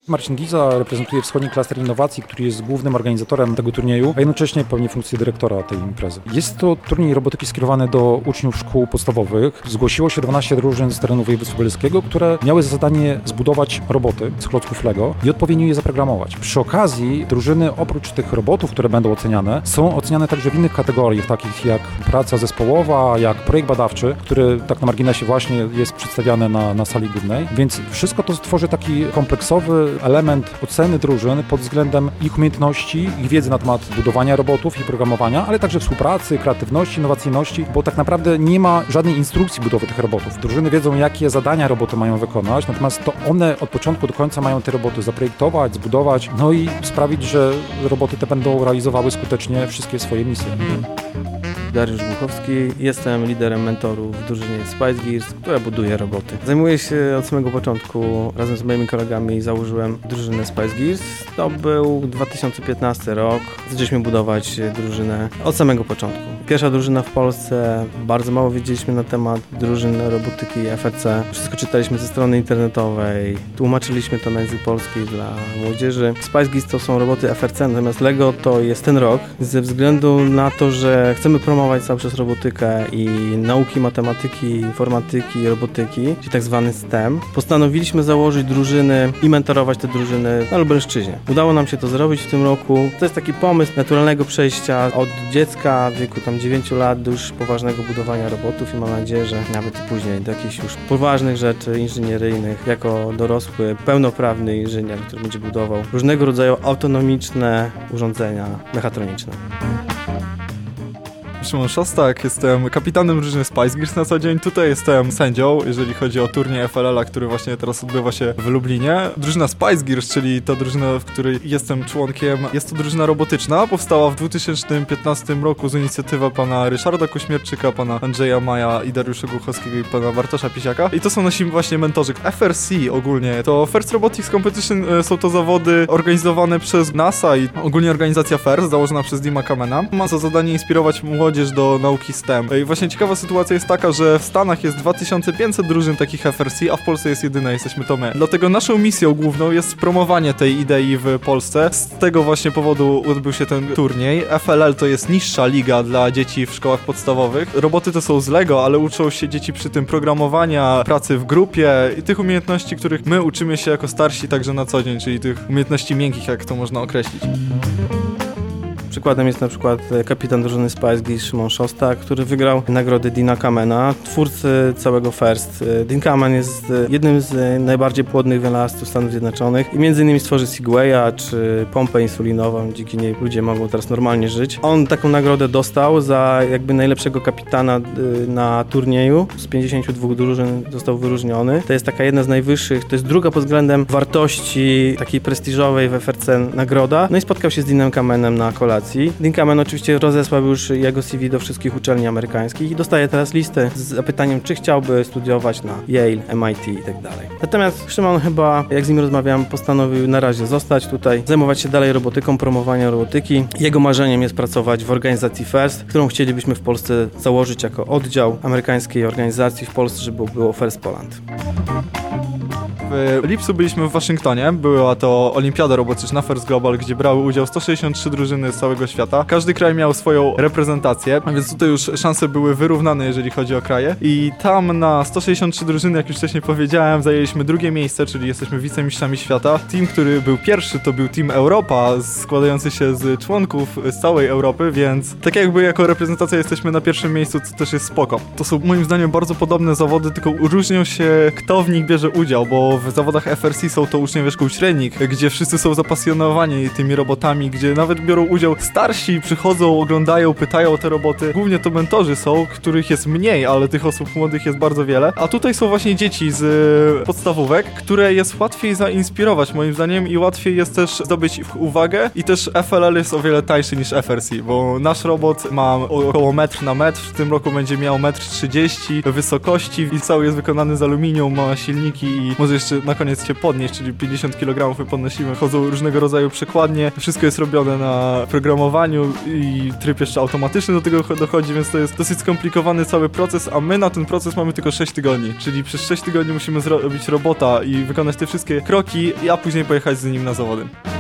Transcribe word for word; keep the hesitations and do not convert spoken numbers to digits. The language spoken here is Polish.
Marcin Giza reprezentuje wschodni klaster innowacji, który jest głównym organizatorem tego turnieju, a jednocześnie pełni funkcję dyrektora tej imprezy. Jest to turniej robotyki skierowany do uczniów szkół podstawowych. Zgłosiło się dwanaście drużyn z terenu województwa lubelskiego, które miały za zadanie zbudować roboty z klocków Lego i odpowiednio je zaprogramować. Przy okazji drużyny oprócz tych robotów, które będą oceniane, są oceniane także w innych kategoriach, takich jak praca zespołowa, jak projekt badawczy, który tak na marginesie właśnie jest przedstawiany na, na sali głównej. Więc wszystko to stworzy taki kompleksowy element oceny drużyn pod względem ich umiejętności, ich wiedzy na temat budowania robotów i programowania, ale także współpracy, kreatywności, innowacyjności, bo tak naprawdę nie ma żadnej instrukcji budowy tych robotów. Drużyny wiedzą, jakie zadania roboty mają wykonać, natomiast to one od początku do końca mają te roboty zaprojektować, zbudować, no i sprawić, że roboty te będą realizowały skutecznie wszystkie swoje misje. Dariusz Głuchowski, jestem liderem mentorów w drużynie Spice Gears, która buduje roboty. Zajmuję się od samego początku, razem z moimi kolegami założyłem drużynę Spice Gears. To był dwa tysiące piętnasty rok, zaczęliśmy budować drużynę od samego początku. Pierwsza drużyna w Polsce, bardzo mało wiedzieliśmy na temat drużyn robotyki F R C. Wszystko czytaliśmy ze strony internetowej, tłumaczyliśmy to na język polski dla młodzieży. Spice Gears to są roboty F R C, natomiast Lego to jest ten rok, ze względu na to, że chcemy promować cały czas robotykę i nauki matematyki, informatyki, robotyki, czyli tak zwany S T E M. Postanowiliśmy założyć drużyny i mentorować te drużyny na Lubelszczyźnie. Udało nam się to zrobić w tym roku. To jest taki pomysł naturalnego przejścia od dziecka w wieku tam dziewięciu lat do już poważnego budowania robotów i mam nadzieję, że nawet i później do jakichś już poważnych rzeczy inżynieryjnych, jako dorosły, pełnoprawny inżynier, który będzie budował różnego rodzaju autonomiczne urządzenia mechatroniczne. Szymon Szostak, jestem kapitanem drużyny Spice Gears na co dzień. Tutaj jestem sędzią, jeżeli chodzi o turniej F L L a, który właśnie teraz odbywa się w Lublinie. Drużyna Spice Gears, czyli ta drużyna, w której jestem członkiem, jest to drużyna robotyczna. Powstała w dwa tysiące piętnastym roku z inicjatywy pana Ryszarda Kośmierczyka, pana Andrzeja Maja i Dariusza Głuchowskiego i pana Bartosza Pisiaka. I to są nasi właśnie mentorzy. F R C ogólnie to First Robotics Competition, są to zawody organizowane przez NASA i ogólnie organizacja FIRST, założona przez Dima Kamena. Ma za zadanie inspirować młodzież do nauki S T E M. I właśnie ciekawa sytuacja jest taka, że w Stanach jest dwa tysiące pięćset drużyn takich F R C, a w Polsce jest jedyna, jesteśmy to my. Dlatego naszą misją główną jest promowanie tej idei w Polsce. Z tego właśnie powodu odbył się ten turniej. F L L to jest niższa liga dla dzieci w szkołach podstawowych. Roboty to są z Lego, ale uczą się dzieci przy tym programowania, pracy w grupie i tych umiejętności, których my uczymy się jako starsi także na co dzień, czyli tych umiejętności miękkich, jak to można określić. Przykładem jest na przykład kapitan drużyny Spice Gears Szymon Szostak, który wygrał nagrodę Dina Kamena, twórcy całego FIRST. Dean Kamen jest jednym z najbardziej płodnych wynalazców Stanów Zjednoczonych i między innymi stworzy Segwaya czy pompę insulinową, dzięki niej ludzie mogą teraz normalnie żyć. On taką nagrodę dostał za jakby najlepszego kapitana na turnieju. Z pięćdziesięciu dwóch drużyn został wyróżniony. To jest taka jedna z najwyższych, to jest druga pod względem wartości takiej prestiżowej w F R C nagroda. No i spotkał się z Deanem Kamenem na kolacji. Dean Kamen oczywiście rozesłał już jego C V do wszystkich uczelni amerykańskich i dostaje teraz listę z zapytaniem, czy chciałby studiować na Yale, M I T i tak dalej. Natomiast Szymon chyba, jak z nim rozmawiam, postanowił na razie zostać tutaj, zajmować się dalej robotyką, promowaniem robotyki. Jego marzeniem jest pracować w organizacji FIRST, którą chcielibyśmy w Polsce założyć jako oddział amerykańskiej organizacji w Polsce, żeby było FIRST Poland. W lipcu byliśmy w Waszyngtonie, była to olimpiada robotyczna FIRST Global, gdzie brały udział sto sześćdziesiąt trzy drużyny z całego świata. Każdy kraj miał swoją reprezentację, więc tutaj już szanse były wyrównane, jeżeli chodzi o kraje. I tam na sto sześćdziesiąt trzy drużyny, jak już wcześniej powiedziałem, zajęliśmy drugie miejsce, czyli jesteśmy wicemistrzami świata. Team, który był pierwszy, to był Team Europa, składający się z członków z całej Europy, więc tak jakby jako reprezentacja jesteśmy na pierwszym miejscu, co też jest spoko. To są moim zdaniem bardzo podobne zawody, tylko różnią się, kto w nich bierze udział, bo w zawodach F R C są to uczniowie szkół średnich, gdzie wszyscy są zapasjonowani tymi robotami, gdzie nawet biorą udział starsi, przychodzą, oglądają, pytają o te roboty. Głównie to mentorzy są, których jest mniej, ale tych osób młodych jest bardzo wiele. A tutaj są właśnie dzieci z podstawówek, które jest łatwiej zainspirować moim zdaniem i łatwiej jest też zdobyć ich uwagę i też F L L jest o wiele tańszy niż F R C, bo nasz robot ma około metr na metr, w tym roku będzie miał metr trzydzieści wysokości i cały jest wykonany z aluminium, ma silniki i może jeszcze jeszcze na koniec cię podnieść, czyli pięćdziesiąt kilogramów my podnosimy, chodzą różnego rodzaju przekładnie, wszystko jest robione na programowaniu i tryb jeszcze automatyczny do tego dochodzi, więc to jest dosyć skomplikowany cały proces, a my na ten proces mamy tylko sześć tygodni, czyli przez sześć tygodni musimy zrobić robota i wykonać te wszystkie kroki, a później pojechać z nim na zawody.